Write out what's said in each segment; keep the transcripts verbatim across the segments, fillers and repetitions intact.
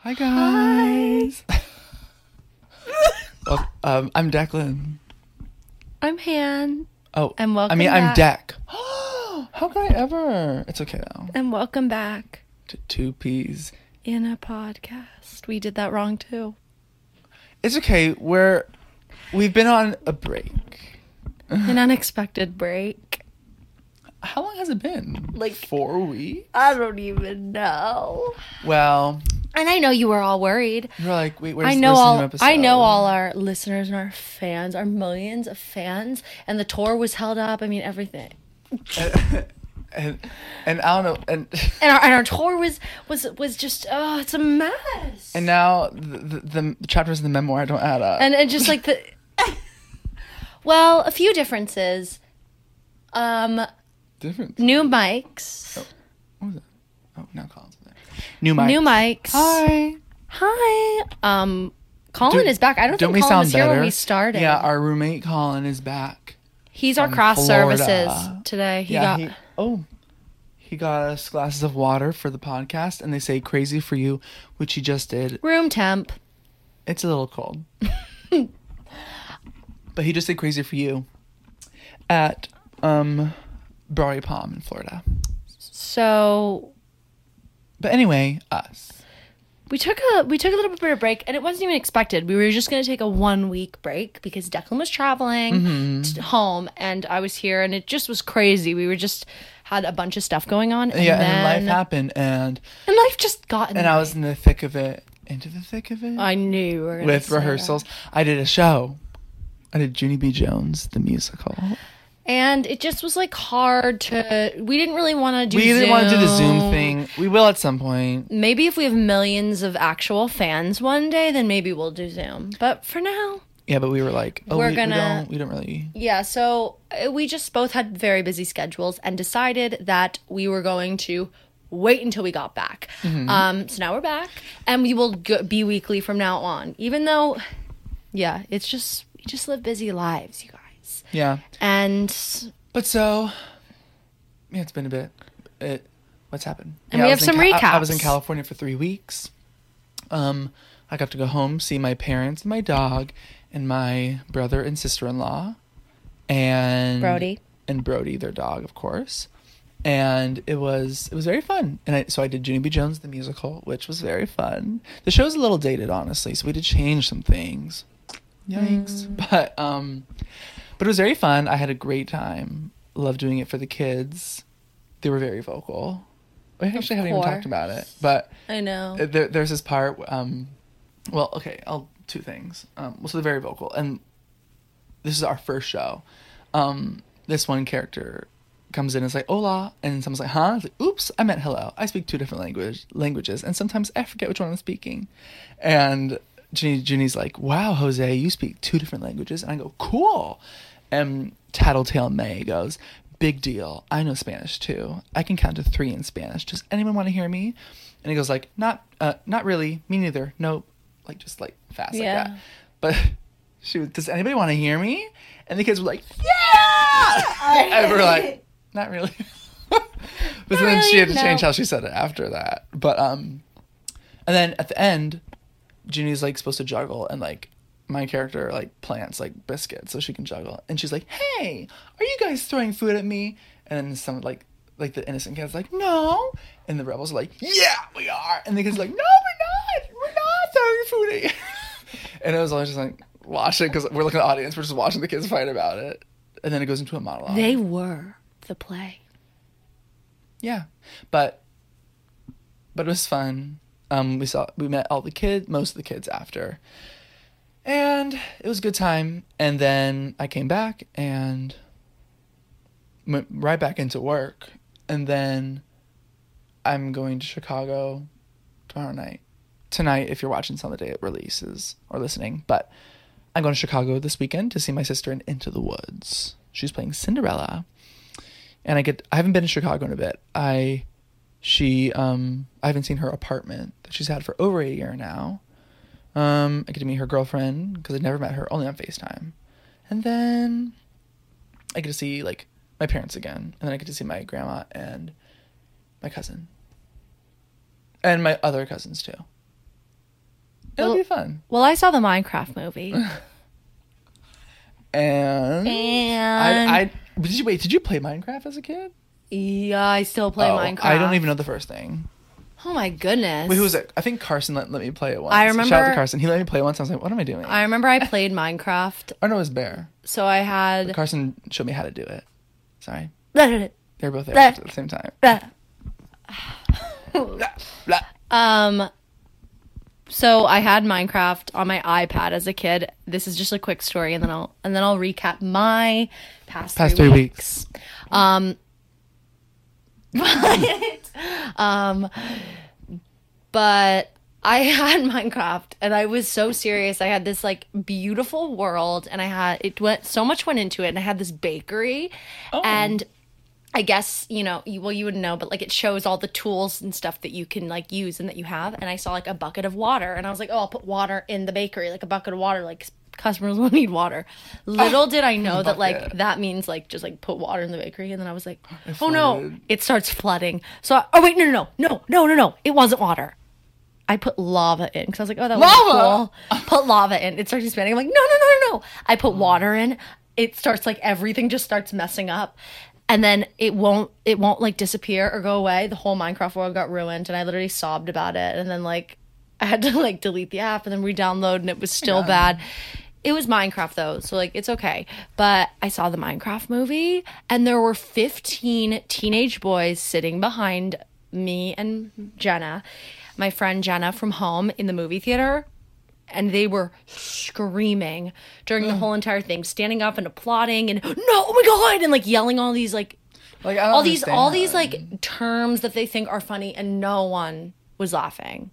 Hi guys. Hi. well, um, I'm Declan. I'm Han. Oh, and welcome. I mean, back. I'm Deck. How could I ever? It's okay though. And welcome back to Two Peas in a Podcast. We did that wrong too. It's okay. We're we've been on a break. An unexpected break. How long has it been? Like four weeks? I don't even know. Well, and I know you were all worried. You're like, wait, where's, I know where's all. the new episode? I know all our listeners and our fans, our millions of fans, and the tour was held up. I mean, everything. and, and and I don't know, and and our and our tour was was was just oh, it's a mess. And now the the, the chapters in the memoir don't add up. And and just like the. Well, a few differences. Um. Different. New mics. Oh, what was that? Oh, now Colin's there. New mics. New mics. Hi. Hi. Um, Colin Do, is back. I don't, don't think we Colin sound was here better? when we started. Yeah, our roommate Colin is back. He's our craft Florida. services today. He yeah, got. He, oh, he got us glasses of water for the podcast, and they say "crazy for you," which he just did. Room temp. It's a little cold. But he just did "crazy for you" at um. Broadway Palm in Florida. So, but anyway, us. We took a we took a little bit of a break, and it wasn't even expected. We were just going to take a one week break because Declan was traveling mm-hmm. to home, and I was here, and it just was crazy. We were just had a bunch of stuff going on, and yeah, then, and life happened, and and life just got. In and the I way. was in the thick of it, into the thick of it. I knew you were gonna with say rehearsals. That. I did a show. I did Junie B. Jones the musical. And it just was like hard to. We didn't really want to do. We didn't Zoom. want to do the Zoom thing. We will at some point. Maybe if we have millions of actual fans one day, then maybe we'll do Zoom. But for now, yeah. But we were like, oh, we're we, gonna. We don't, we don't really. Yeah. So we just both had very busy schedules and decided that we were going to wait until we got back. Mm-hmm. Um. So now we're back, and we will go- be weekly from now on. Even though, yeah, it's just we just live busy lives, you guys. Yeah. And but so yeah, it's been a bit. It what's happened? And yeah, we have some Ca- recaps. I, I was in California for three weeks. Um, I got to go home, see my parents, my dog, and my brother and sister-in-law, and Brody and Brody, their dog, of course. And it was it was very fun. And I, so I did Junie B. Jones the musical, which was very fun. The show's a little dated, honestly, so we did change some things. Yikes! Mm. But um. But it was very fun. I had a great time. Loved doing it for the kids. They were very vocal. We actually haven't even talked about it. But I know. There, there's this part. Um, well, okay. I'll two things. Um, well, so they're very vocal, and this is our first show. Um, this one character comes in and is like, "Hola," and someone's like, "Huh?" It's like, "Oops, I meant hello." I speak two different language languages, and sometimes I forget which one I'm speaking. And Ginny, Ginny's like, "Wow, Jose, you speak two different languages." And I go, "Cool." And Tattletale May goes, "Big deal. I know Spanish too. I can count to three in Spanish. Does anyone want to hear me?" And he goes like, "Not, uh, not really. Me neither. Nope." Like just like fast yeah. like that. But she was, "Does anybody want to hear me?" And the kids were like, "Yeah!" And we're like, "Not really." But not then really, she had to no. change how she said it after that. But um, and then at the end, Ginny's like supposed to juggle, and like my character like plants like biscuits so she can juggle, and she's like, "Hey, are you guys throwing food at me?" And then some like like the innocent kid's like, "No," and the rebels are like, "Yeah, we are," and the kid's like, "No, we're not. We're not throwing food at you." And it was always just like watching because we're looking at the audience, we're just watching the kids fight about it, and then it goes into a monologue. They were the play. Yeah, but but it was fun. Um, we saw we met all the kids, most of the kids after, and it was a good time. And then I came back and went right back into work. And then I'm going to Chicago tomorrow night. Tonight, if you're watching this on the day it releases or listening, but I'm going to Chicago this weekend to see my sister in Into the Woods. She's playing Cinderella. And I get I haven't been to Chicago in a bit. I she um I haven't seen her apartment that she's had for over a year now. Um I get to meet her girlfriend because I'd never met her, only on FaceTime. And then I get to see like my parents again, and then I get to see my grandma and my cousin. And my other cousins too. It'll Well- be fun. Well, I saw the Minecraft movie. And, And I, I did you wait? Did you play Minecraft as a kid? yeah, I still play Oh, Minecraft. I don't even know the first thing. Oh my goodness. Wait, who was it? I think Carson let, let me play it once. I Shout out remember- to Carson. He let me play it once. I was like, what am I doing? I remember I played Minecraft. Oh no, it was Bear. So I had Carson showed me how to do it. Sorry, um they were both there at the same time. Blah, blah. so I had Minecraft on my iPad as a kid. This is just a quick story, and then I'll and then I'll recap my past, Past three, three weeks. Um, but, um, but I had Minecraft, and I was so serious. I had this like beautiful world, and I had it went so much went into it, and I had this bakery, Oh. and I guess, you know, you, well, you wouldn't know, but like it shows all the tools and stuff that you can like use and that you have. And I saw like a bucket of water, and I was like, oh, I'll put water in the bakery, like a bucket of water, like customers will need water. Little did I know that like bucket. that means like just like put water in the bakery. And then I was like, It oh no, flooded. it starts flooding. So, I, oh wait, no, no, no, no, no, no, no, it wasn't water. I put lava in because I was like, oh, that was Lava? cool. Put lava in. It starts expanding. I'm like, no, no, no, no, no. I put water in. It starts like everything just starts messing up. And then it won't it won't like disappear or go away. The whole Minecraft world got ruined, and I literally sobbed about it. And then like I had to like delete the app and then re-download, and it was still Yeah. bad. It was Minecraft though, so like it's okay. But I saw the Minecraft movie, and there were fifteen teenage boys sitting behind me and Jenna, my friend Jenna from home, in the movie theater. And they were screaming during the whole entire thing, standing up and applauding and no, oh my god, and like yelling all these like Like I don't all these understand all these that. like terms that they think are funny, and no one was laughing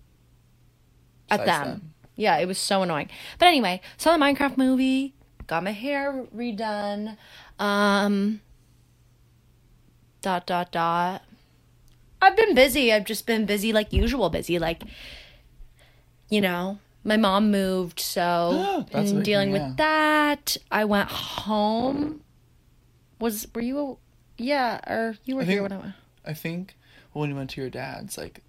at Besides them. them. Yeah, it was so annoying. But anyway, saw the Minecraft movie, got my hair redone, um, dot dot dot. I've been busy. I've just been busy like usual, busy like, you know. My mom moved, so That's a and big dealing thing, yeah. with that. I went home. Was were you? Yeah, or you were I here think- when I went. I think when you went to your dad's, like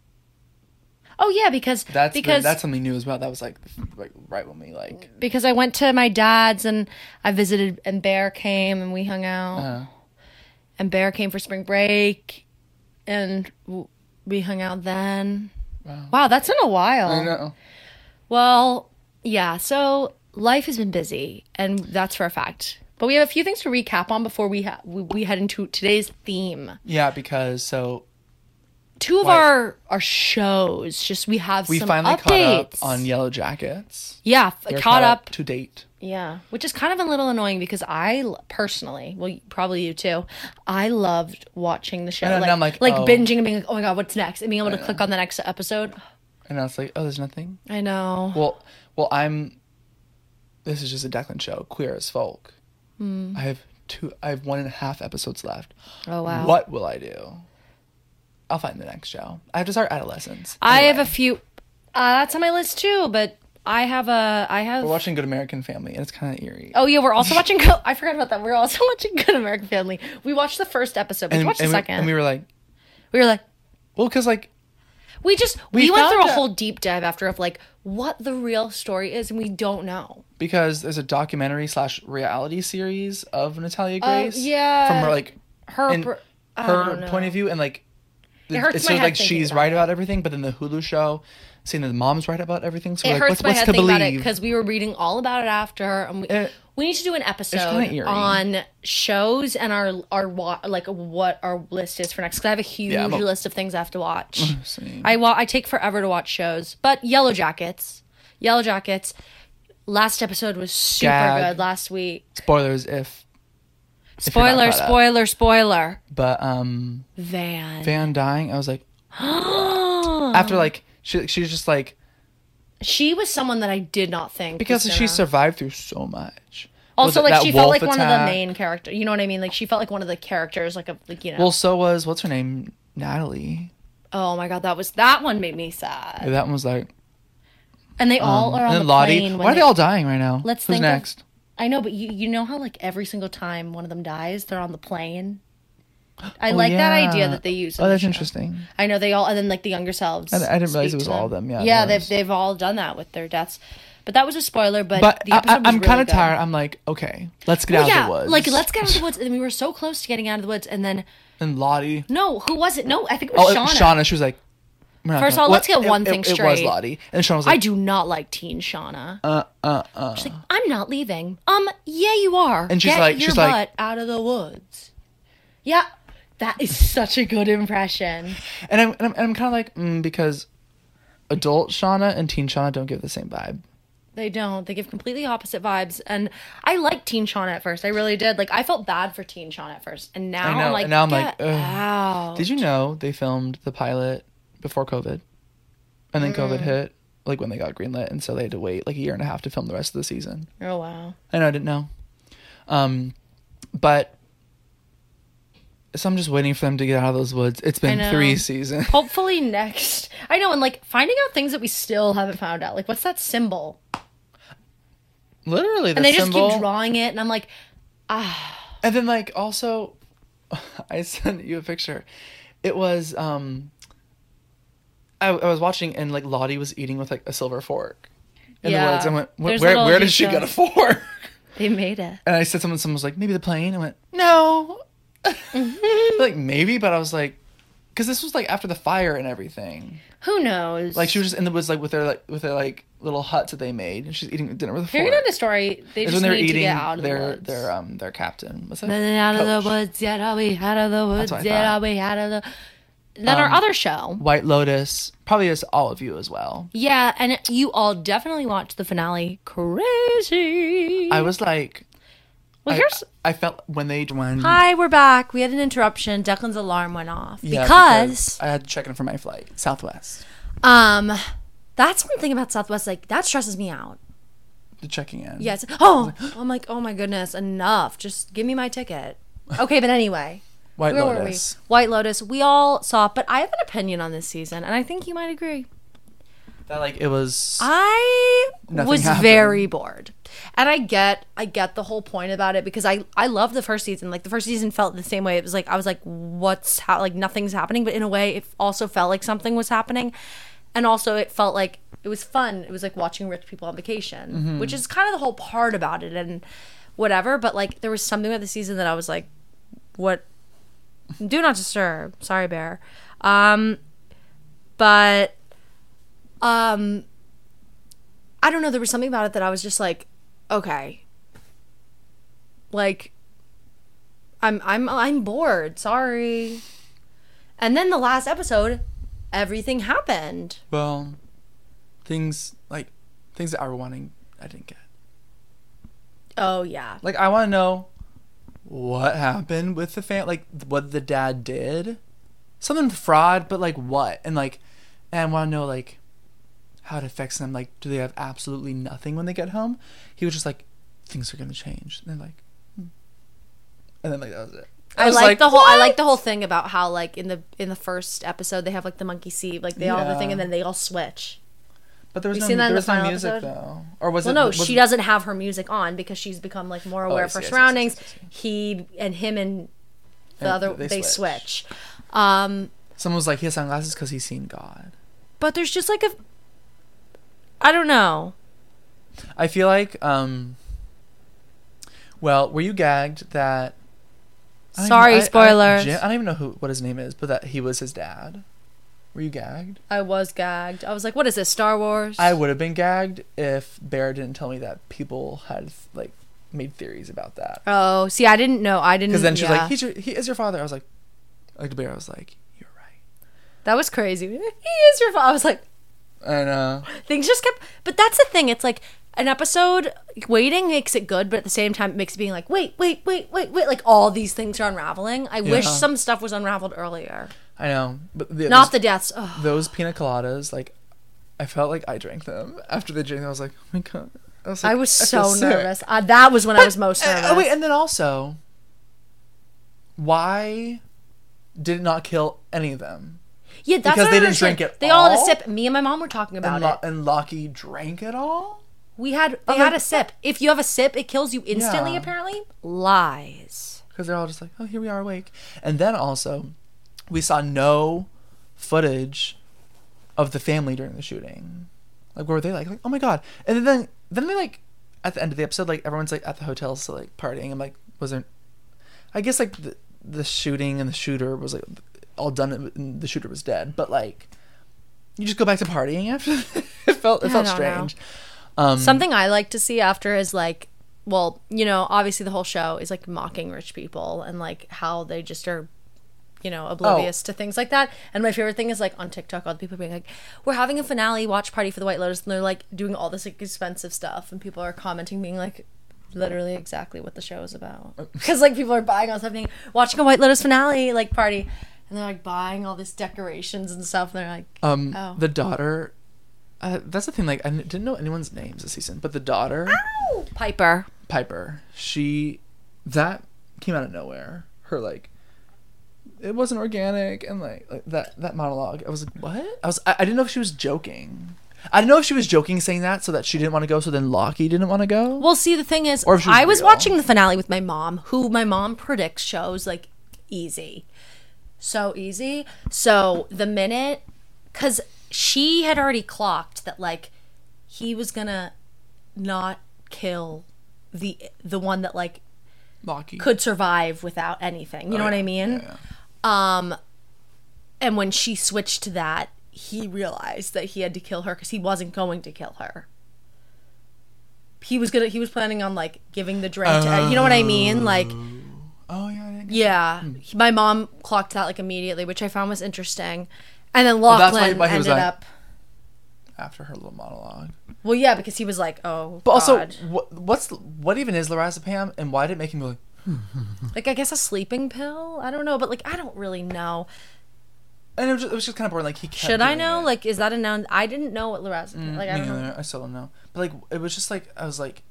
Oh yeah, because that's because that's something new as well. That was like like right when we like because I went to my dad's and I visited, and Bear came and we hung out, uh, and Bear came for spring break, and w- we hung out then. wow. Wow, that's been a while. I know. Well, yeah, so life has been busy, and that's for a fact. But we have a few things to recap on before we, ha- we we head into today's theme. Yeah, because so Two of What? our our shows, just we have we some finally updates. caught up on Yellow Jackets. Yeah, f- We're caught up. to date. Yeah, which is kind of a little annoying because I l- personally, well, probably you too, I loved watching the show. And then like, I'm like, like oh. binging and being like, oh my god, what's next? And being able to click on the next episode. And I was like, oh, there's nothing. I know. Well, well, I'm. This is just a Declan show, Queer as Folk. Hmm. I have two. I have one and a half episodes left. Oh wow. What will I do? I'll find the next show. I have to start Adolescence. I have a Anyway, few. Uh, that's on my list too, but I have a. I have. We're watching Good American Family, and it's kind of eerie. Oh yeah, we're also watching. Go- I forgot about that. We're also watching Good American Family. We watched the first episode. We and, watched and the we, second. and we were like, we were like, well, because like we just we, We went found through a out- whole deep dive after of like what the real story is, and we don't know. because there's a documentary slash reality series of Natalia Uh, Grace. yeah. From her like Her in per- I don't her know. point of view, and like It hurts it's my sort of head like thinking she's about right it. about everything, but then the Hulu show saying that the mom's right about everything. So It we're like, hurts what's, my what's head to thinking about it believe? because we were reading all about it after, and we, It- we need to do an kinda episode eerie. on shows and our our wa- like what our list is for next. Because I have a huge Yeah, I'm a- list of things I have to watch. Same. I wa- I take forever to watch shows, but Yellow Jackets, Yellow Jackets. Last episode was super Gag. good last week. Spoilers if if you're not Spoiler, caught up. spoiler, spoiler. But um, Van. Van dying, I was like, after like she she's just like She was someone that I did not think because was she gonna- survived through so much. Also, Was it like that she felt wolf like one of the attack? main characters. You know what I mean? Like she felt like one of the characters, like a like you know. Well, so was what's her name, Natalie. oh my god, that was that one made me sad. That one was like, And they all um, are on and the then Lottie. plane. when Why are they all dying right now? Let's Who's think of- next? I know, but you you know how like every single time one of them dies, they're on the plane. I Oh, like that yeah. idea that they use. in Oh, the that's show. interesting. I know they all, and then like the younger selves. I, I didn't realize speak it was to all of them. them. Yeah, Yeah, it they've was. they've all done that with their deaths. But that was a spoiler. But, But the I, episode I, was I'm really kind of good. tired. I'm like, okay, let's get Well, out yeah, of the woods. like let's get out of the woods. And we were so close to getting out of the woods, and then And Lottie. no, who was it? No, I think it Oh, was it- Shauna. Shauna. She was like, we're not First of gonna- all, let's Well, get one it- thing it, It was straight. Lottie, and Shauna was I like, do not like teen Shauna. uh, uh, uh. She's like, I'm not leaving. Um, yeah, you are. And she's Get like- your she's butt like- out of the woods. Yeah, that is such a good impression. And I'm, and I'm, and I'm kind of like, mm, because adult Shauna and teen Shauna don't give the same vibe. They don't. They give completely opposite vibes. And I liked Teen Shauna at first. I really did. Like, I felt bad for Teen Shauna at first. And now I know, I'm like, and now I'm like, get ugh. out. Did you know they filmed the pilot before COVID? And then Mm. COVID hit, like when they got greenlit, and so they had to wait like a year and a half to film the rest of the season. Oh, wow. I know, I didn't know. Um, but so I'm just waiting for them to get out of those woods. It's I been know. three seasons. Hopefully next. I know. And, like, finding out things that we still haven't found out. Like, what's that symbol? Literally, the And they just symbol. keep drawing it. And I'm like, ah. And then like also, I sent you a picture. It was um. I, I was watching and like Lottie was eating with like a silver fork in Yeah. the woods. I went, where There's where, little where did she get a details. fork? They made it. And I said something. Someone was like, maybe the plane. I went, no. Like maybe, but I was like, because this was like after the fire and everything. Who knows? Like she was just in the woods like with their like with their like little huts that they made, and she's eating dinner with a fork. Hearing the story, they It's just when they're need to eating get out of their the woods. their um their captain. What's that? Then out of Coach. the woods, yet I'll be out of the woods, what I yet thought. I'll be out of the. Then our Um, other show. White Lotus, probably as all of you as well. Yeah, and you all definitely watched the finale. Crazy. I was like, Well, I, here's. I felt when they when Hi, we're back. We had an interruption. Declan's alarm went off Yeah, because, I had to check in for my flight, Southwest. um, that's one thing about Southwest. Like that stresses me out. The checking in. Yes. Oh, I'm like, oh my goodness, enough. Just give me my ticket. Okay, but anyway. White Where were we? Lotus. White Lotus. We all saw it, but I have an opinion on this season, and I think you might agree. That like it was. I Nothing was happened. very bored. And I get I get the whole point about it because I I love the first season. Like the first season felt the same way. It was like I was like what's ha- like nothing's happening, but in a way it also felt like something was happening. And also it felt like it was fun. It was like watching rich people on vacation, Mm-hmm. which is kind of the whole part about it and whatever, but like there was something about the season that I was like what do not disturb. Sorry, Bear. Um but um I don't know, there was something about it that I was just like, okay. Like I'm I'm I'm bored. Sorry. And then the last episode, everything happened. Well, things like things that I were wanting, I didn't get. Oh yeah. Like I want to know what happened with the fam. Like what the dad did, something fraud, but like what? And like, and I want to know like how it affects them. Like, do they have absolutely nothing when they get home? He was just like, things are gonna change. And they're like, hmm. And then like that was it. I, was like, the whole I "What?" like the whole thing about how like in the in the first episode they have like the monkey see, like they all have the Yeah. thing and then they all switch. But there was You no, seen that in there the was no final music episode? though. Or was Well, it? no, was she it- doesn't have her music on because she's become like more aware I of her see, I see, I see, surroundings. I see, I He and him and the And other they they, switch. switch. Um, Someone was like, he has sunglasses because he's seen God. but there's just like a I don't know. I feel like, um, well, were you gagged that? I don't Sorry, even- I- I- spoilers. Jim- I don't even know who what his name is, but that he was his dad. Were you gagged? I was gagged. I was like, what is this, Star Wars? I would have been gagged if Bear didn't tell me that people had like made theories about that. Oh, see, I didn't know. I didn't. Because then she was yeah. like, "He's your, he is your father." I was like, like to Bear, I was like, "You're right." That was crazy. He is your father. I was like, I know. things just kept. But that's the thing. It's like an episode waiting makes it good, but at the same time, it makes it being like, wait, wait, wait, wait, wait. Like all these things are unraveling. I wish Yeah. some stuff was unraveled earlier. I know, but the, Not those, the deaths. Ugh. those pina coladas, like, I felt like I drank them after they drank them. I was like, oh my god. I was, like, I was feel so sick. nervous. Uh, that was when I was most Uh, nervous. oh, wait, and then also, why did it not kill any of them? yeah, that's because what I they didn't understand. drink it They all had a all? sip. Me and my mom were talking about And, Lo- it. and Lockie drank it all? We had they I'm had like, a sip. If you have a sip, it kills you instantly. Yeah. Apparently, lies. because they're all just like, oh, here we are awake. And then also, we saw no footage of the family during the shooting. Like, where were they? Like, like, oh my god. And then then they like at the end of the episode, like everyone's like at the hotel, so like partying. I'm like, was there? I guess like the the shooting and the shooter was like all done. And the shooter was dead, but like you just go back to partying after. it felt it felt strange. Um, Something I like to see after is like, well, you know, obviously the whole show is like mocking rich people and like how they just are, you know, oblivious Oh. to things like that. And my favorite thing is like on TikTok, all the people being like, we're having a finale watch party for the White Lotus, and they're like doing all this like expensive stuff, and people are commenting being like, literally exactly what the show is about. Because like people are buying all this stuff, being, watching a White Lotus finale like party, and they're like buying all this decorations and stuff, and they're like, um, oh. the daughter. Uh, that's the thing. Like, I didn't know anyone's names this season, but the daughter, Ow! Piper. Piper, she, that came out of nowhere. Her like, it wasn't organic, and like, like that that monologue. I was like, what? I was I, I didn't know if she was joking. I didn't know if she was joking saying that so that she didn't want to go, so then Lockie didn't want to go. Well, see, the thing is, Or if she was I was real. watching the finale with my mom, who my mom predicts shows like easy. So easy. So the minute, because she had already clocked that like he was gonna not kill the the one that like Lockie could survive without anything. You know Oh, what yeah. I mean? Yeah, yeah. Um, and when she switched to that, he realized that he had to kill her because he wasn't going to kill her. He was gonna. He was planning on like giving the drink. to, you know what I mean? Like, Oh yeah. I didn't get yeah. Hmm. He- my mom clocked that like immediately, which I found was interesting. And then Well, that's why- Lachlan why he was ended like- up. after her little monologue. Well, yeah, because he was like, "Oh, But also, God." what what's what even is lorazepam, and why did it make him go like? Like I guess a sleeping pill. I don't know, but like I don't really know. And it was just, it was just kind of boring. Like he kept Should I doing know? it. Like, is that a noun? I didn't know what lorazepam. Mm, Like I me don't know. neither. I still don't know. But like it was just like I was like,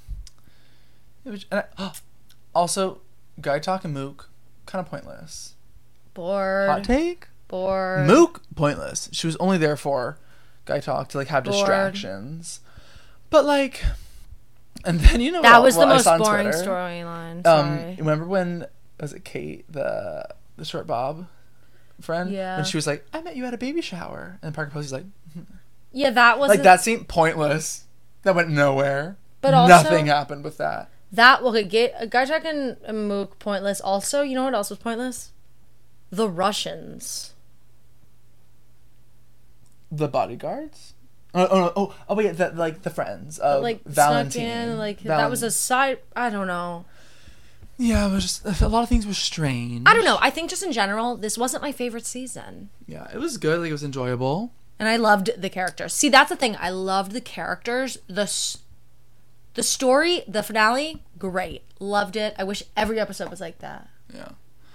it was. And I, also, Guy Talk and Mook, kind of pointless. Bored. Hot take. Bored. Mook, pointless. She was only there for Guy Talk to like have Bored. distractions. But like, and then you know That what, was the what I most saw on boring Twitter? storyline. Um, Sorry. remember when was it Kate the the short bob friend? Yeah. And she was like, "I met you at a baby shower," and Parker Posey's like, Yeah, that was like that seemed pointless. That went nowhere. But also- nothing happened with that. That well, get Guy Talk and Mook pointless. Also, you know what else was pointless? The Russians. The bodyguards. Oh, oh, no, oh, oh, wait, that like the friends of like Valentine. snuck in, like Valen- that was a side. I don't know. Yeah, it was just a lot of things were strange. I don't know. I think just in general, this wasn't my favorite season. Yeah, it was good. Like it was enjoyable. And I loved the characters. See, that's the thing. I loved the characters. The s- the story, the finale, great. Loved it. I wish every episode was like that. Yeah.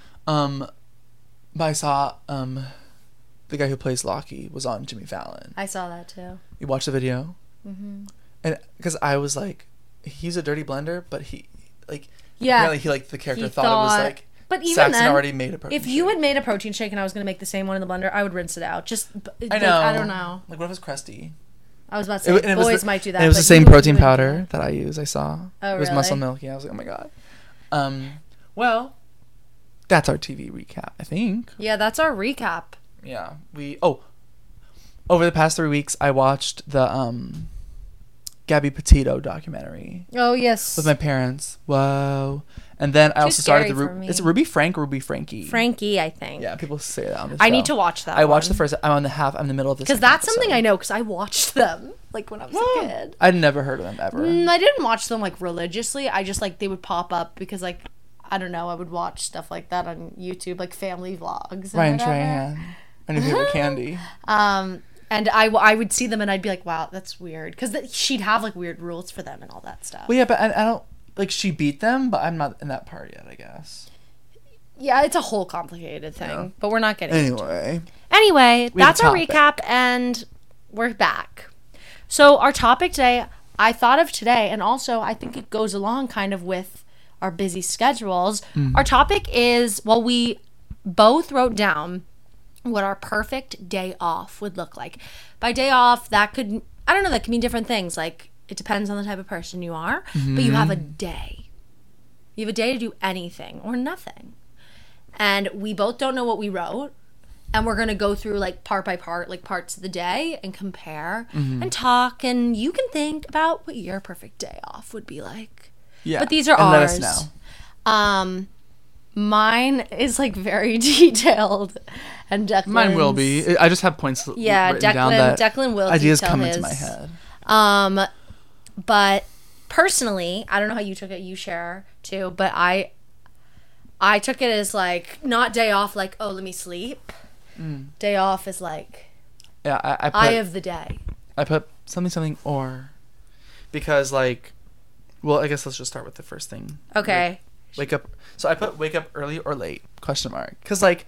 Um, but I saw um, the guy who plays Lockie was on Jimmy Fallon. I saw that too. You watched the video? Mm-hmm. And because I was like, he's a dirty blender, but he like Yeah. apparently he like the character He thought, it was thought- like. But even Saxon then, already made a protein if you shake. had made a protein shake and I was going to make the same one in the blender, I would rinse it out. Just, b- I like, know. I don't know. Like what if it was crusty? I was about to say, It, and it was boys the, might do that. and it was but the same you- you protein wouldn't do powder that. that I use. I saw. Oh, It was muscle really? milky. I was like, oh my god. Um, well, that's our T V recap. I think. Yeah, that's our recap. Yeah, we. Oh, over the past three weeks, I watched the um, Gabby Petito documentary Oh, yes. with my parents. Whoa! And then I Too also started the. scary for Ru- me. It's Ruby Frank or Ruby Frankie. Frankie, I think. Yeah, people say that on the I show. need to watch that I watched one. the first. I'm on the half. I'm in the middle of this. Because that's something I know, because I watched them, like, when I was a kid. I'd never heard of them ever. Mm, I didn't watch them, like, religiously. I just, like, they would pop up because, like, I don't know, I would watch stuff like that on YouTube, like family vlogs. And Ryan whatever. Trahan. My new favorite candy. Um, and I, w- I would see them and I'd be like, wow, that's weird. Because th- she'd have, like, weird rules for them and all that stuff. Well, yeah, but I, I don't like she beat them, but I'm not in that part yet. I guess. Yeah, it's a whole complicated thing, Yeah. but we're not getting into it. Anyway, Anyway, We have that's a our topic. recap, and we're back. So our topic today, I thought of today, and also I think it goes along kind of with our busy schedules. Mm. Our topic is, well, we both wrote down what our perfect day off would look like. By day off, that could, I don't know, that can mean different things. Like, it depends on the type of person you are, but you have a day. You have a day to do anything or nothing. And we both don't know what we wrote. And we're going to go through like part by part, like parts of the day and compare Mm-hmm. and talk. And you can think about what your perfect day off would be like. Yeah. But these are and ours. Let us know. Um, mine is like very detailed. And Declan's... Mine will be. I just have points Yeah, written Declan, down that Declan will ideas detail come his. into my head. Um, but personally, I don't know how you took it. You share too, but I, I took it as like not day off. Like, oh, let me sleep. Mm. Day off is like Yeah, I, I put eye of the day. I put something something or because like, well, I guess let's just start with the first thing. Okay. Wake, wake up. So I put wake up early or late question mark because like.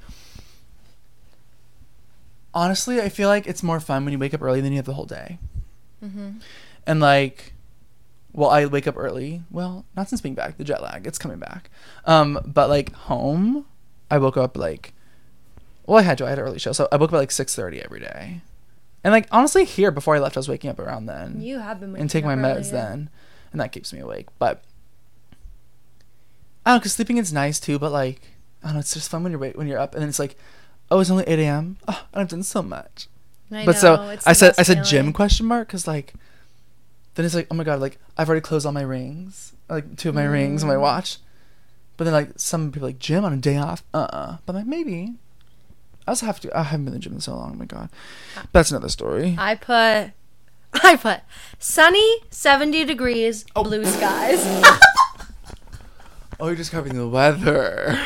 Honestly, I feel like it's more fun when you wake up early than you have the whole day. Mm-hmm. And like, well, I wake up early. Well, not since being back. The jet lag, it's coming back. Um, but like home, I woke up like, well, I had to. I had an early show, so I woke up at like six thirty every day. And like honestly, here before I left, I was waking up around then. You have been waking and take up my early, meds yeah. then, and that keeps me awake. But I don't know, cause sleeping is nice too. But like, I don't know, it's just fun when you're wait when you're up, and then it's like, oh, it's only eight a.m. Oh, I've done so much. I But know, so it's I the said best I said feeling. gym question mark because like then it's like, oh my god, like I've already closed all my rings, like two of my rings and my Mm. watch. But then like some people like gym on a day off, uh uh But like maybe I also have to. I haven't been in the gym in so long. Oh my god, that's another story. I put, I put sunny, seventy degrees, Oh. blue skies. Oh, you're just covering the weather.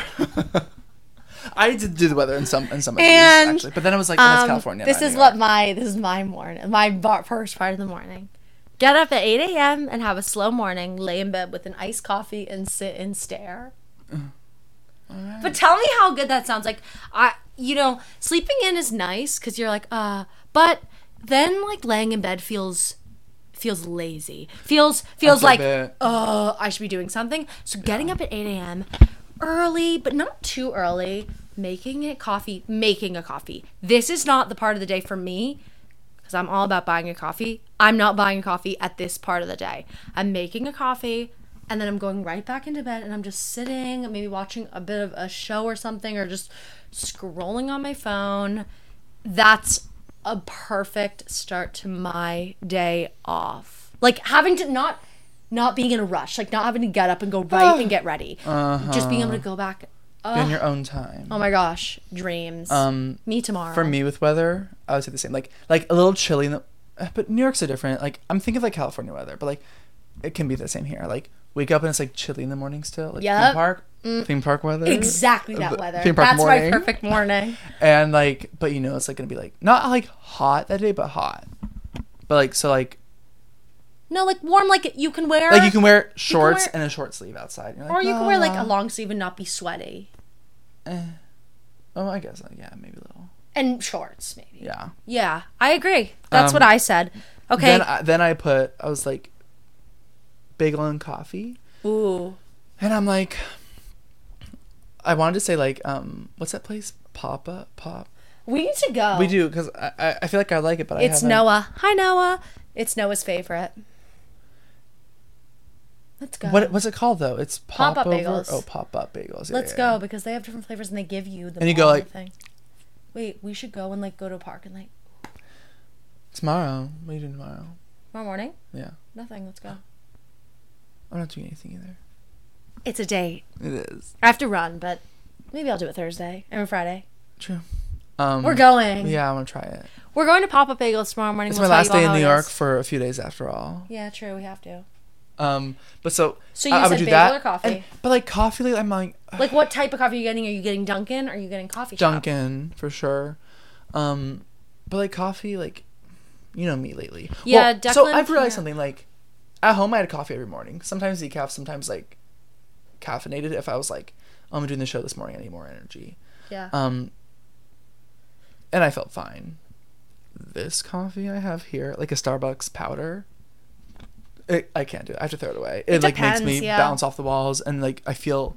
I did do the weather in some in some of these And, actually, but then I was like, oh, that's Um, California. This not is New what York. my this is my morning, my bar, first part of the morning. Get up at eight a.m. and have a slow morning. Lay in bed with an iced coffee and sit and stare. Alright. But tell me how good that sounds. Like I, you know, sleeping in is nice because you're like, uh, but then like laying in bed feels feels lazy. Feels feels After a like, bit. oh, I should be doing something. So getting up at eight a.m. early, but not too early. Making a coffee, making a coffee. This is not the part of the day for me because I'm all about buying a coffee. I'm not buying a coffee at this part of the day. I'm making a coffee and then I'm going right back into bed and I'm just sitting, maybe watching a bit of a show or something or just scrolling on my phone. That's a perfect start to my day off. Like having to not not being in a rush, like not having to get up and go right and get ready. Uh-huh. Just being able to go back. in Ugh. your own time. Oh my gosh, dreams. Um, me tomorrow. For me with weather, I would say the same. Like like a little chilly, in the, uh, but New York's so different. Like I'm thinking of like California weather, but like it can be the same here. Like wake up and it's like chilly in the morning still. Like Yep. theme park, theme park weather. exactly that The weather. Theme park That's morning. my perfect morning. And like, but you know, it's like gonna be like not like hot that day, but hot. But like so like No, like warm, like you can wear. like you can wear shorts wear- and a short sleeve outside. You're like, or you can wear like a "Ah, long sleeve and not be sweaty. eh." Oh, I guess like, yeah, maybe a little. And shorts, maybe. Yeah. Yeah, I agree. That's Um, what I said. Okay. Then I, then I put I was like bagel and coffee. Ooh. And I'm like, I wanted to say like, um, what's that place? Papa Pop. We need to go. We do because I, I I feel like I like it, but I It's haven't. Noah. Hi, Noah. It's Noah's favorite. Let's go. What what's it called though? It's pop Pop-up over. bagels. Oh, pop up bagels. Yeah, Let's yeah, go yeah. because they have different flavors and they give you the And you go, ball like- thing. Wait, we should go and like go to a park and like Tomorrow. What are you doing tomorrow? tomorrow morning. Yeah, Nothing. Let's go. I'm not doing anything either. It's a date. It is I have to run, but maybe I'll do it Thursday and Friday. true. Um, We're going. Yeah, I want to try it. We're going to Pop Up Bagels tomorrow morning. It's We'll my tell last you all day in how New it York is. for a few days after all. Yeah, true. We have to. Um, but so So you I, I said would do bagel that. or coffee? And- but like coffee, like, I'm like Like, what type of coffee are you getting? Are you getting Dunkin'? Or are you getting coffee shop? Dunkin' for sure. Um, but like coffee, like you know me lately. Yeah, Well, So Declan- I've realized yeah. something. Like at home, I had coffee every morning. Sometimes decaf, sometimes like caffeinated. If I was like, oh, I'm doing the show this morning, I need more energy. Yeah. Um, and I felt fine. This coffee I have here, like a Starbucks powder, it, I can't do it. I have to throw it away. It, It like depends, makes me yeah. bounce off the walls, and like I feel,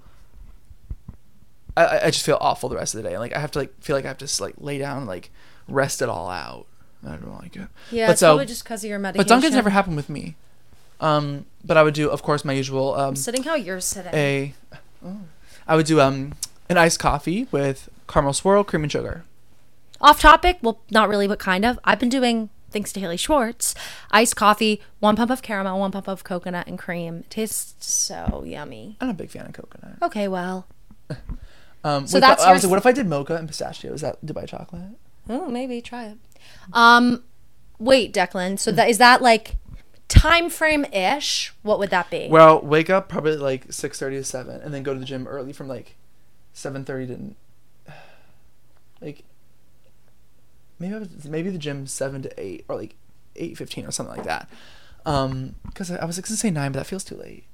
I I I just feel awful the rest of the day. Like I have to like feel like I have to just, like lay down and like rest it all out. I don't like it. yeah, but it's so- probably just because of your medication. But Dunkin's never happened with me. Um, but I would do, of course, my usual um, I'm sitting how you're sitting. a. Oh, I would do um an iced coffee with caramel swirl, cream and sugar. Off topic, well, not really, but kind of. I've been doing, thanks to Haley Schwartz, iced coffee, one pump of caramel, one pump of coconut and cream. It tastes so yummy. I'm not a big fan of coconut. Okay, well. Um, So wait, that's but I was your- like, what if I did mocha and pistachio? Is that Dubai chocolate? Oh, maybe try it. Um, wait, Declan. So that is that like time frame ish? What would that be? Well, wake up probably like six thirty to seven, and then go to the gym early from like seven thirty to like maybe I was, maybe the gym seven to eight or like eight fifteen or something like that. Um, because I, I was like gonna say nine, but that feels too late.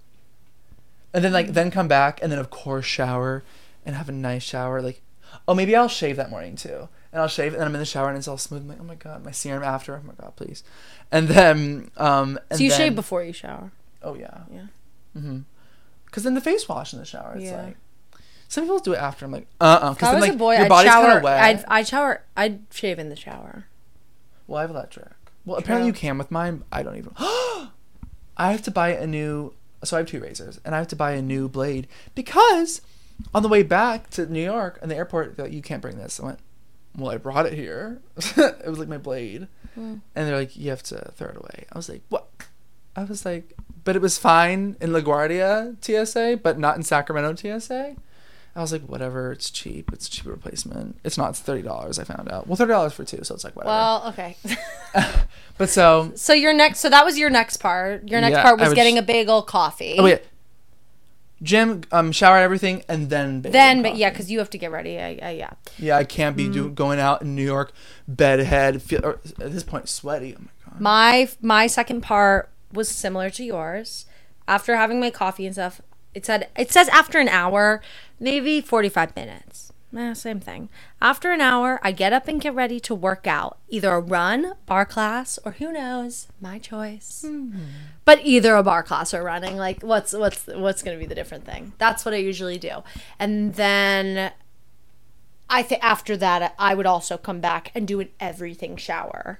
And then like then come back and then of course shower and have a nice shower. Like, oh maybe I'll shave that morning too. And I'll shave and then I'm in the shower and it's all smooth. I'm like, oh my god, my serum after. Oh my god, please. And then um. And so you then, shave before you shower. Oh yeah. Yeah. Mm-hmm. Because then the face wash in the shower, it's Yeah. like some people do it after. I'm like, uh, uh If Because I then was like a boy, your I'd body's kind shower. of wet. I'd I'd shower. I'd shave in the shower. Well, I have electric. Well, apparently you True. can with mine. I don't even. I have to buy a new. So I have two razors, and I have to buy a new blade because on the way back to New York in the airport, they're like, you can't bring this. I went, well, I brought it here. It was like my blade, Mm. and they're like, you have to throw it away. I was like, what? I was like, but it was fine in LaGuardia T S A, but not in Sacramento T S A. I was like, whatever, it's cheap. It's a cheap replacement. It's not. It's thirty dollars. I found out. Well, thirty dollars for two, so it's like whatever. Well, okay. But so, So your next, so that was your next part. Your next Yeah, part I was would getting sh- a bagel coffee. oh wait, gym, um, shower, everything, and then bagel Then, and but yeah, coffee. because you have to get ready. I, I, yeah. yeah, I can't be Mm. do, going out in New York, bedhead, feel, or at this point sweaty. Oh my god. My my second part was similar to yours. After having my coffee and stuff, it said it says after an hour, maybe forty-five minutes. Eh, same thing. After an hour, I get up and get ready to work out. Either a run, bar class, or who knows, my choice. Mm-hmm. But either a bar class or running, like what's what's what's going to be the different thing? That's what I usually do. And then I think after that, I would also come back and do an everything shower.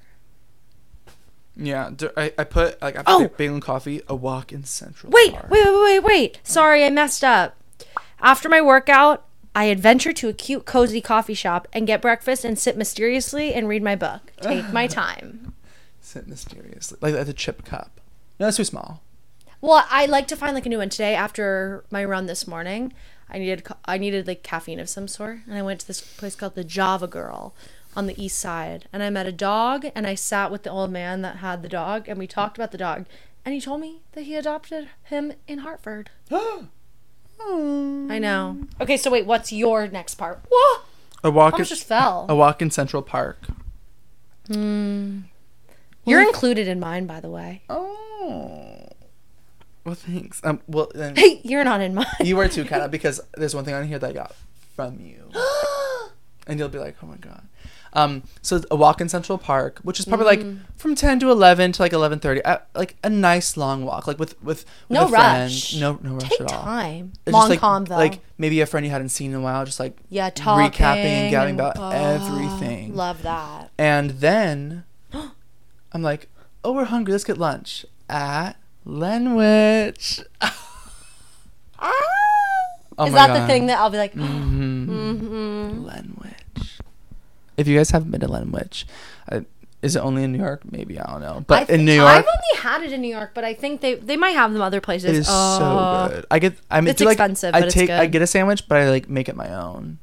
Yeah, d- I, I put like after Oh! bagel and coffee, a walk in Central Wait, Park. wait, wait, wait, wait. Sorry, I messed up. After my workout, I adventure to a cute, cozy coffee shop and get breakfast and sit mysteriously and read my book. Take my time. Sit mysteriously, like at the chip cup. No, that's too small. Well, I like to find like a new one today. After my run this morning, I needed co- I needed like caffeine of some sort, and I went to this place called the Java Girl on the east side, and I met a dog, and I sat with the old man that had the dog, and we talked about the dog, and he told me that he adopted him in Hartford. I know. Okay, so wait, what's your next part? Whoa! A walk. Almost In, just fell. a walk in Central Park. You're included in mine, by the way. Oh. Well, thanks. Um. Well, then Hey, you're not in mine. you were too, kind of, because there's one thing on here that I got from you, and you'll be like, oh my god. Um. So a walk in Central Park, which is probably Mm. like from ten to eleven to like eleven thirty. Uh, like a nice long walk, like with with, with No a friend. rush. No no rush Take at all. time. It's Long just like, convo. like maybe a friend you hadn't seen in a while, just like Yeah, talking. recapping and gabbing about oh, everything. Love that. And then I'm like, oh, we're hungry. Let's get lunch at Lenwich. Oh Is my that the God. thing that I'll be like, Mhm. mm-hmm. Lenwich. If you guys haven't been to Lenwich, uh, is it only in New York? Maybe, I don't know. But I th- in New York, I've only had it in New York, but I think they they might have them other places. it is Oh. so good. I get. I mean, It's do, like, expensive, I but it's take. I good. get a sandwich, but I like make it my own.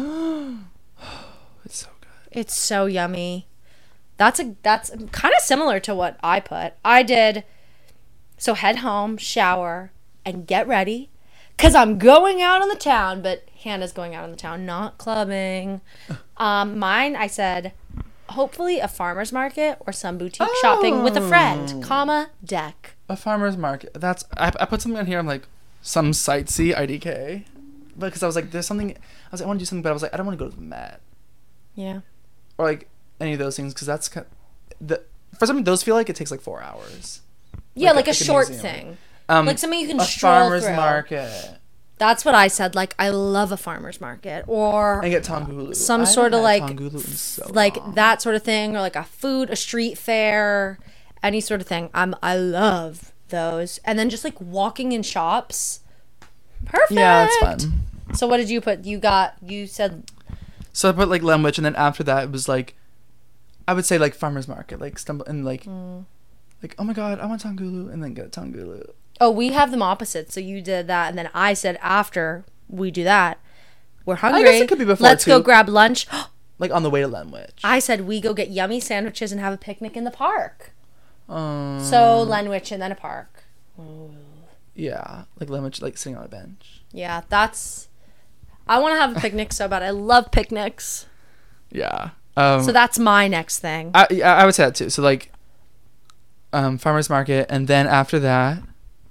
It's so good. It's so yummy. That's a that's kind of similar to what I put. I did. So head home, shower, and get ready, cause I'm going out on the town. But Hannah's going out on the town, not clubbing. Um, mine, I said, hopefully a farmer's market or some boutique shopping with a friend, comma deck. A farmer's market. That's. I, I put something on here. I'm like, some sightsee I D K, because I was like, there's something. I was like, I want to do something, but I was like, I don't want to go to the Met Yeah. or like any of those things, because that's kind the for some of those feel like it takes like four hours. Yeah, Like like, a- a, like a short museum. thing. Um, Like something you can a stroll farmer's through. market That's what I said. Like, I love a farmer's market or and get tongulu. some I sort of haven't had like, tongulu in so like long. that sort of thing, or like a food, a street fair, any sort of thing. I'm I love those. And then just like walking in shops. Perfect. Yeah, it's fun. So what did you put? You got you said So I put like Lenwich, and then after that it was like, I would say like farmers market, like stumble and like, mm. like oh my god, I want Tongulu, and then get Tongulu. Oh, we have them opposite. So you did that, and then I said after we do that, we're hungry. I guess it could be before Let's too. go grab lunch. Like on the way to Lenwich. I said we go get yummy sandwiches and have a picnic in the park. Um, So Lenwich and then a park. Yeah, like Lenwich, like sitting on a bench. Yeah, that's. I want to have a picnic so bad. I love picnics. Yeah. Um, So that's my next thing. I yeah, I would say that too. So like, um, farmers market, and then after that,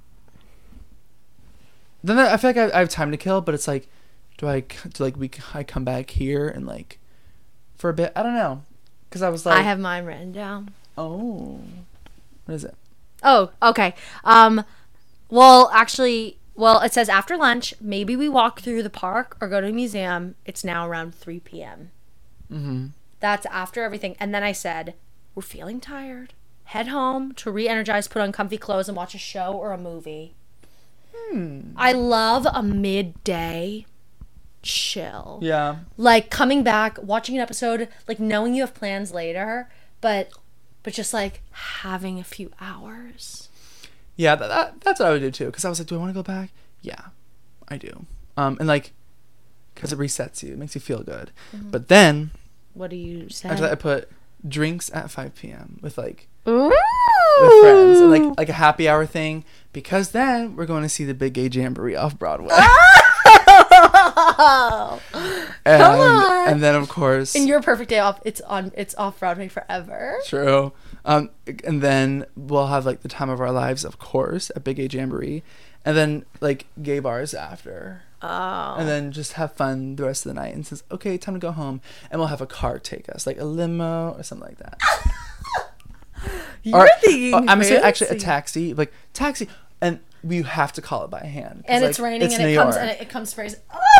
then I feel like I, I have time to kill. But it's like, do I do like we I come back here and like, for a bit? I don't know, because I was like, I have mine written down. oh, what is it? Oh, okay. Um, well, actually, well, it says after lunch, maybe we walk through the park or go to a museum. It's now around three p.m. Mm-hmm. That's after everything. And then I said, we're feeling tired. Head home to re-energize, put on comfy clothes, and watch a show or a movie. Hmm. I love a midday chill. Yeah. Like coming back, watching an episode, like knowing you have plans later, but but just like having a few hours. Yeah, that, that that's what I would do too. Because I was like, do I want to go back? Yeah, I do. Um, and like, because it resets you, it makes you feel good. Mm-hmm. But then What do you say? after that, I put drinks at five p.m. with like Ooh. with friends and like like a happy hour thing. Because then we're going to see the Big Gay Jamboree off Broadway. Oh, and, come on. And then of course, In your perfect day off, it's on. It's off Broadway forever. true. Um, and then we'll have like the time of our lives, of course, at Big Gay Jamboree, and then like gay bars after. Oh. And then just have fun the rest of the night and says, okay, time to go home. And we'll have a car take us, like a limo or something like that. You're or, thinking or I'm gonna say actually a fancy. taxi, like taxi, and we have to call it by hand. 'cause, And like, it's raining, it's and New it comes, York. and it, it comes phrase.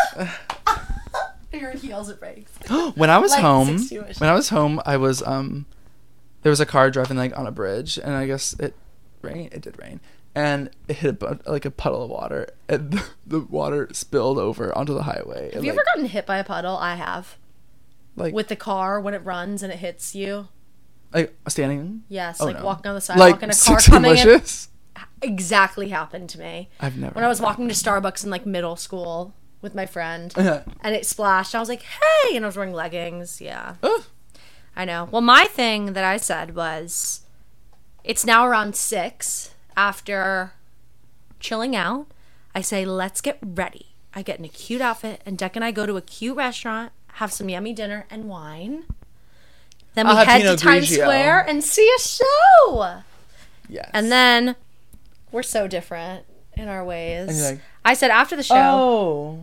Your heels it breaks. when I was like home, sixty-ish. when I was home, I was um, there was a car driving like on a bridge, and I guess it rained. It did rain, and it hit a, bu- like a puddle of water, and the, the water spilled over onto the highway. Have and, you like, ever gotten hit by a puddle? I have. like With the car when it runs and it hits you. like standing? Yes, Oh, like no. walking on the sidewalk Like and a car sixty coming in. Wishes? Exactly happened to me. I've never. When I was walking to Starbucks in like middle school with my friend Yeah. and it splashed. I was like, hey, and I was wearing leggings. Yeah. Oh. I know. Well, my thing that I said was it's now around six after chilling out. I say, let's get ready. I get in a cute outfit and Deck and I go to a cute restaurant, have some yummy dinner and wine. Then we I'll have head to Pinot Times Grigio. Square and see a show. Yes. And then we're so different in our ways. And you're like, I said after the show. oh.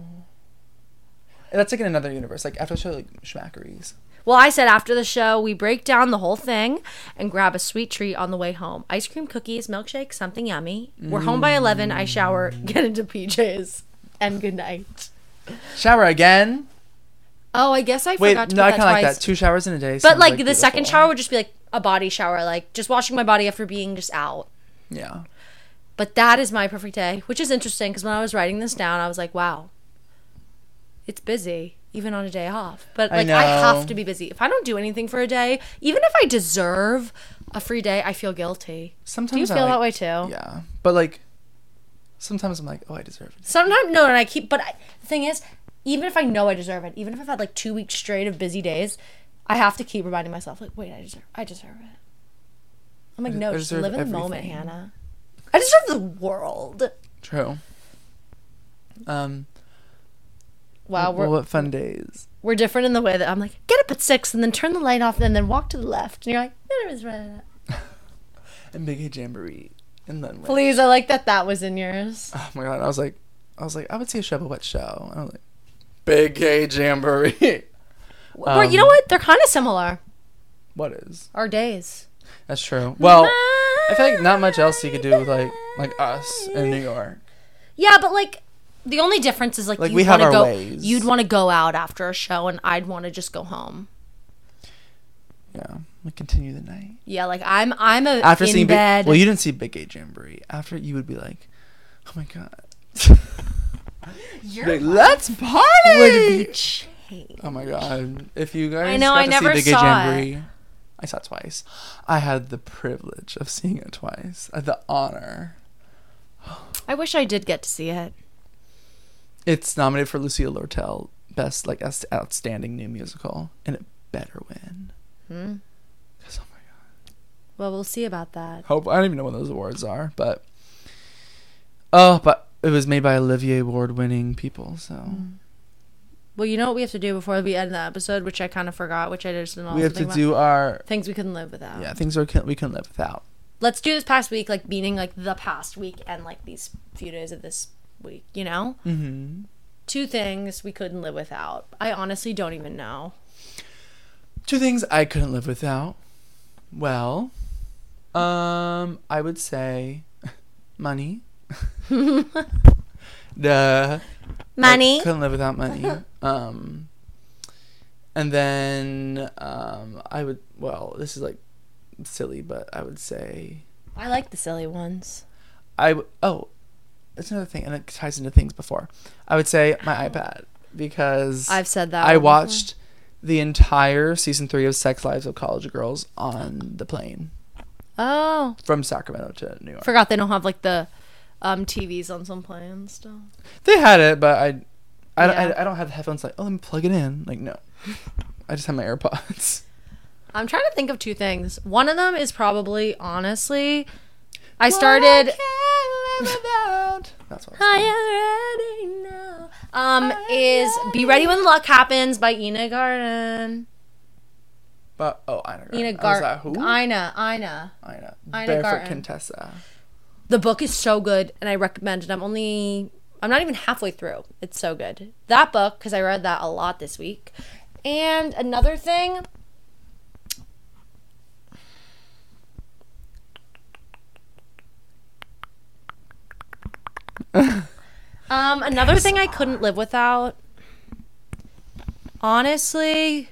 That's like in another universe. Like after the show, like schmackeries. Well, I said after the show, we break down the whole thing and grab a sweet treat on the way home. Ice cream, cookies, milkshake, something yummy. We're home by eleven. I shower, get into P Js, and good night. Shower again. Oh, I guess I Wait, forgot to no, put I that kind of like twice. that. Two showers in a day. But sounds, like, the second beautiful. shower would just be like a body shower, like just washing my body after being just out. Yeah. But that is my perfect day, which is interesting because when I was writing this down, I was like, wow, it's busy even on a day off. But I like, I, have know. to be busy. If I don't do anything for a day, even if I deserve a free day, I feel guilty. Sometimes Do you I feel like- that way too? Yeah, but like, sometimes I'm like, oh, I deserve it. Sometimes no, and I keep. But I, the thing is, even if I know I deserve it, even if I've had like two weeks straight of busy days, I have to keep reminding myself, like, wait, I deserve, I deserve it. I'm like, I- no, I just deserve live in the moment, everything. Hannah. I deserve the world. True. Um. Wow, well, we're what fun days. we're different in the way that I'm like, get up at six and then turn the light off and then walk to the left, and you're like, no, it's right. And Big A Jamboree, and then Please, I like that that was in yours. oh my god, I was like, I was like, I would see a show, but what show? I was like, Big Gay Jamboree. Or you know what? They're kind of similar. What is? Our days. That's true. Well, I feel like not much else you could do with like like us in New York. Yeah, but like the only difference is like, Like, you'd we have wanna our go, ways. You'd want to go out after a show, and I'd want to just go home. Yeah, Like continue the night. Yeah, like I'm I'm a After in seeing bed. Big, well, you didn't see Big Gay Jamboree. After you would be like, oh my god. You're like, let's party. would be changed. Oh my god! If you guys I know, got I to never see Big Gay saw Jamboree, it. I saw it twice. I had the privilege of seeing it twice. I had the honor. I wish I did get to see it. It's nominated for Lucille Lortel Best like Out- Outstanding New Musical, and it better win. Hmm. 'Cause, oh my god! Well, we'll see about that. Hope I don't even know when those awards are, but oh, but it was made by Olivier Award-winning people, so. Mm. Well, you know what we have to do before we end the episode, which I kind of forgot, which I just didn't know. We have to do our things we couldn't live without. yeah things we can we can live without. Let's do this past week, like meaning like the past week and like these few days of this week. You know, Mm-hmm. two things we couldn't live without. I honestly don't even know. Two things I couldn't live without. Well, um, I would say money. the Money. I couldn't live without money. Um, and then um, I would. Well, this is like silly, but I would say I like the silly ones. I. W- oh, that's another thing, and it ties into things before. I would say my iPad because I've said that. I one watched the entire season three of Sex Lives of College Girls on the plane before. Oh, from Sacramento to New York. forgot they don't have like the um T Vs on some planes still. They had it, but I, I, Yeah. I, I don't have the headphones. Like, oh, let me plug it in. Like, no, I just have my AirPods. I'm trying to think of two things. One of them is probably honestly, I started. What I can't live without. That's what I was I already know. Um, is "Be Ready When Luck Happens" by Ina Garten. But oh, Ina Garten. Ina I was Garten. like, who? Ina, Ina. Ina. Ina Barefoot Garten. Contessa. The book is so good, and I recommend it. I'm only, I'm not even halfway through. It's so good. That book, because I read that a lot this week. And another thing. um, another thing I couldn't live without. Honestly.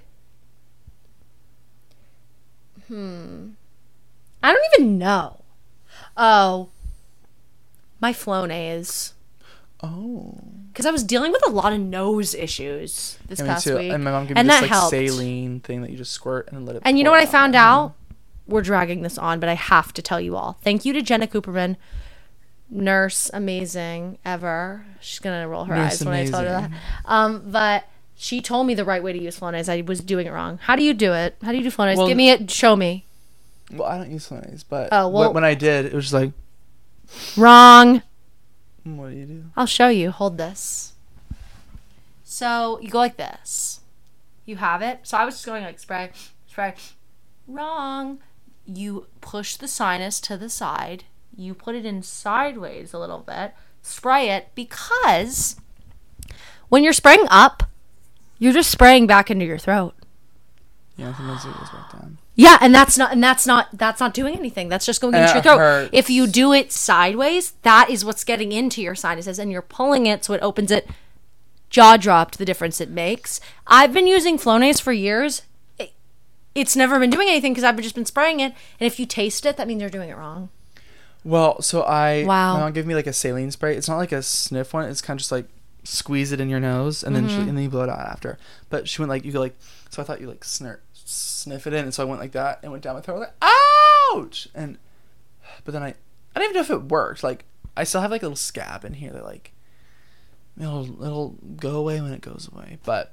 Hmm. I don't even know. Oh. My Flonase. Oh. Because I was dealing with a lot of nose issues this Yeah, me past too. week. And my mom gave me and this that like helped. saline thing that you just squirt and let it. And you know pour what I found Mhm. out? We're dragging this on, but I have to tell you all. Thank you to Jenna Cooperman, nurse, amazing, ever. She's going to roll her Nurse eyes when I tell her that. amazing. Um, but she told me the right way to use Flonase. I was doing it wrong. How do you do it? How do you do Flonase? Well- Give me it. Show me. Well, I don't use Flonase, but Oh, well- when, when I did, it was just like, Wrong. "Hmm, what do you do? I'll show you. Hold this. So you go like this. You have it. So I was just going like spray, spray. Wrong. You push the sinus to the side. You put it in sideways a little bit. Spray it because when you're spraying up, you're just spraying back into your throat. Yeah, sometimes it goes back down. Yeah, and that's not and that's not that's not doing anything. That's just going And into your it throat. hurts. If you do it sideways, that is what's getting into your sinuses and you're pulling it so it opens it. Jaw dropped the difference it makes. I've been using Flonase for years. It, it's never been doing anything because I've just been spraying it. And if you taste it, that means you're doing it wrong. Well, so I Wow. my mom gave me like a saline spray. It's not like a sniff one. It's kind of just like squeeze it in your nose and then she, and then you blow it out after. But she went like you go like so I thought you like snort sniff it in, and so I went like that and went down my throat like ouch, and but then I I don't even know if it worked. Like I still have like a little scab in here that like it'll it'll go away when it goes away, but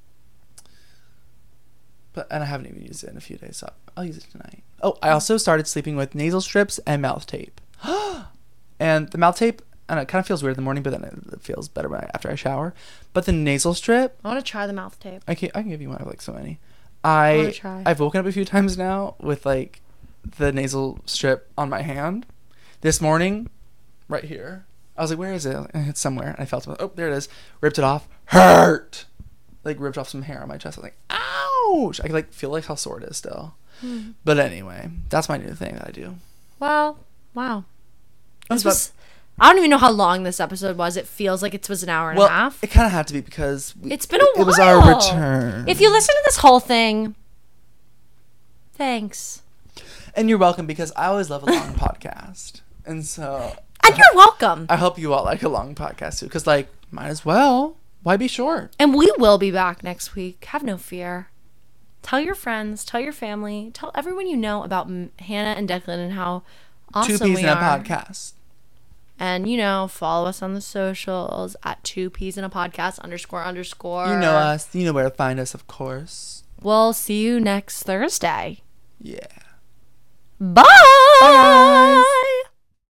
but and I haven't even used it in a few days, so I'll use it tonight. Oh, I also started sleeping with nasal strips and mouth tape. And the mouth tape, and it kind of feels weird in the morning, but then it, it feels better when I, after I shower. But the nasal strip, I want to try the mouth tape. I can I can give you one. I have like so many. I wanna I try. I've woken up a few times now with like the nasal strip on my hand. This morning, right here, I was like, "Where is it?" And it's somewhere. And I felt it. Oh, there it is. Ripped it off. Hurt. Like ripped off some hair on my chest. I was like, "Ouch!" I can like feel like how sore it is still. Hmm. But anyway, that's my new thing that I do. Well, wow. That's This was, I don't even know how long this episode was. It feels like it was an hour and well, a half. it kind of had to be because we, It's been a it, while. It was our return. If you listen to this whole thing, Thanks. And you're welcome, because I always love a long podcast. And so... And you're welcome. I hope you all like a long podcast, too. Because, like, might as well. Why be short? And we will be back next week. Have no fear. Tell your friends. Tell your family. Tell everyone you know about M- Hannah and Declan and how awesome Two peas we in a are. podcast. And, you know, follow us on the socials at two peas in a podcast underscore underscore. You know us. You know where to find us, of course. We'll see you next Thursday. Yeah. Bye. Bye, guys.